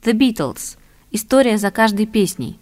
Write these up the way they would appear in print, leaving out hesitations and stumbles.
The Beatles. История за каждой песней.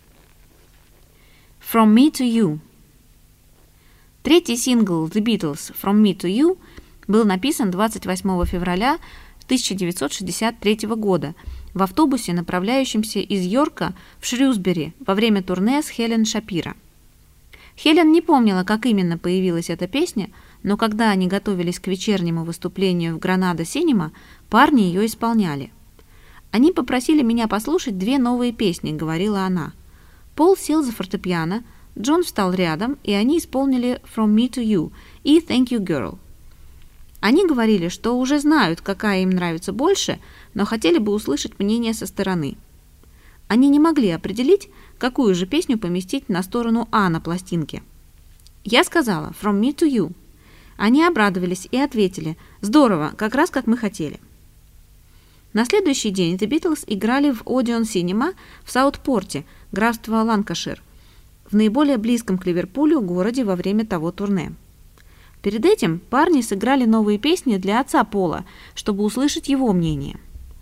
From Me to You. Третий сингл The Beatles From Me to You был написан 28 февраля 1963 года в автобусе, направляющемся из Йорка в Шрюсбери во время турне с Хелен Шапиро. Хелен не помнила, как именно появилась эта песня, но когда они готовились к вечернему выступлению в Гранада Синема, парни ее исполняли. «Они попросили меня послушать две новые песни», — говорила она. Пол сел за фортепиано, Джон встал рядом, и они исполнили «From Me to You» и «Thank You, Girl». Они говорили, что уже знают, какая им нравится больше, но хотели бы услышать мнение со стороны. Они не могли определить, какую же песню поместить на сторону А на пластинке. Я сказала «From Me to You». Они обрадовались и ответили «Здорово, как раз как мы хотели». На следующий день The Beatles играли в Odeon Cinema в Саутпорте, графство Ланкашир, в наиболее близком к Ливерпулю городе во время того турне. Перед этим парни сыграли новые песни для отца Пола, чтобы услышать его мнение.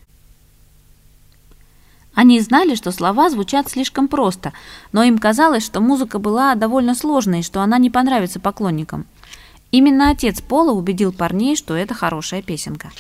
Они знали, что слова звучат слишком просто, но им казалось, что музыка была довольно сложной, что она не понравится поклонникам. Именно отец Пола убедил парней, что это хорошая песенка.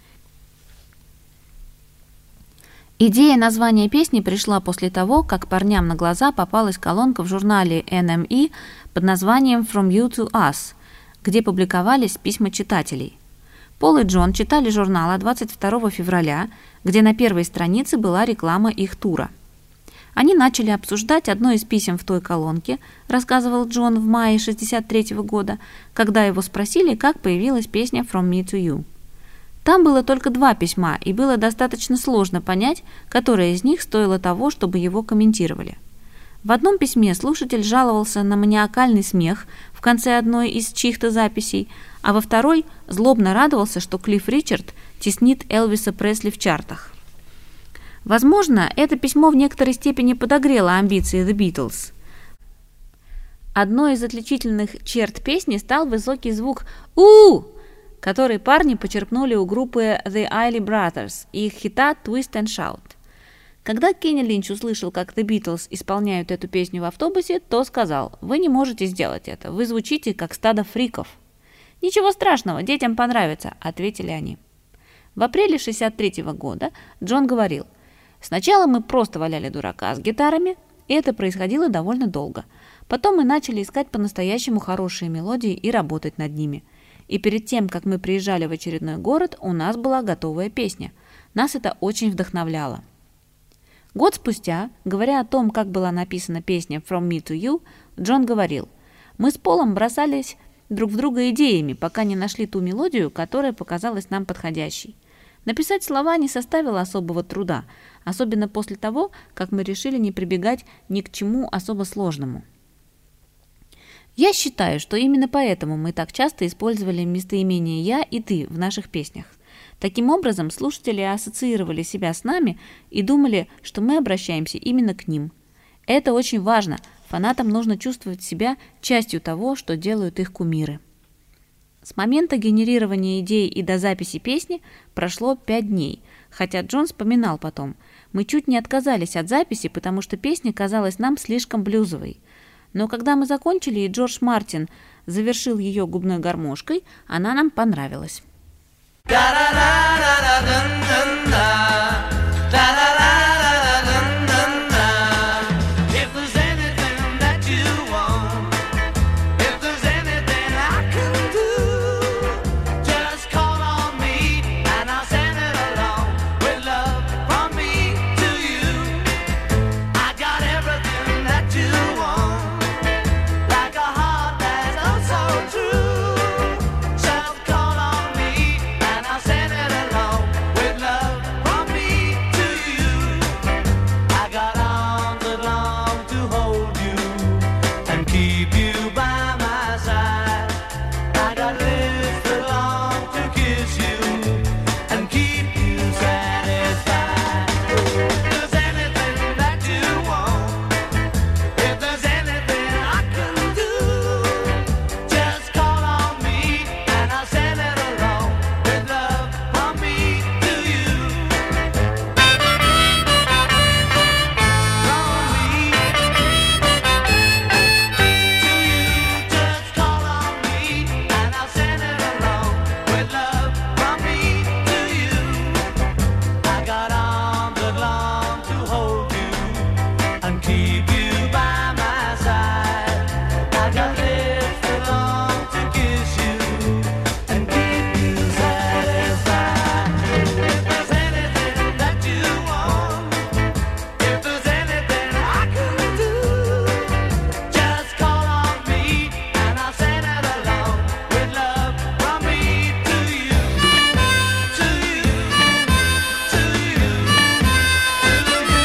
Идея названия песни пришла после того, как парням на глаза попалась колонка в журнале NME под названием «From You to Us», где публиковались письма читателей. Пол и Джон читали журнал 22 февраля, где на первой странице была реклама их тура. Они начали обсуждать одно из писем в той колонке, рассказывал Джон в мае 1963 года, когда его спросили, как появилась песня «From Me to You». Там было только два письма, и было достаточно сложно понять, которое из них стоило того, чтобы его комментировали. В одном письме слушатель жаловался на маниакальный смех в конце одной из чьих-то записей, а во второй злобно радовался, что Клифф Ричард теснит Элвиса Пресли в чартах. Возможно, это письмо в некоторой степени подогрело амбиции The Beatles. Одной из отличительных черт песни стал высокий звук «У!», который парни почерпнули у группы The Isley Brothers и их хита «Twist and Shout». Когда Кенни Линч услышал, как The Beatles исполняют эту песню в автобусе, то сказал: «Вы не можете сделать это, вы звучите как стадо фриков». «Ничего страшного, детям понравится», — ответили они. В апреле 1963 года Джон говорил: «Сначала мы просто валяли дурака с гитарами, и это происходило довольно долго. Потом мы начали искать по-настоящему хорошие мелодии и работать над ними. И перед тем, как мы приезжали в очередной город, у нас была готовая песня. Нас это очень вдохновляло». Год спустя, говоря о том, как была написана песня «From Me to You», Джон говорил: «Мы с Полом бросались друг в друга идеями, пока не нашли ту мелодию, которая показалась нам подходящей. Написать слова не составило особого труда, особенно после того, как мы решили не прибегать ни к чему особо сложному». Я считаю, что именно поэтому мы так часто использовали местоимение «я» и «ты» в наших песнях. Таким образом, слушатели ассоциировали себя с нами и думали, что мы обращаемся именно к ним. Это очень важно. Фанатам нужно чувствовать себя частью того, что делают их кумиры. С момента генерирования идей и до записи песни прошло 5 дней, хотя Джон вспоминал потом: «Мы чуть не отказались от записи, потому что песня казалась нам слишком блюзовой. Но когда мы закончили и Джордж Мартин завершил ее губной гармошкой, она нам понравилась». that long to hold you and keep you by my side. I got lips that long to kiss you and keep you satisfied. If there's anything that you want, if there's anything I could do, just call on me and I'll send it along with love from me to you, to you, to you, to you.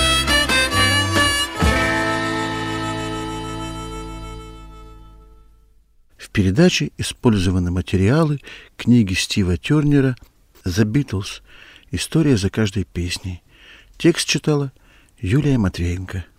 В передаче использованы материалы книги Стива Тернера «The Beatles. История за каждой песней». Текст читала Юлия Матвеенко.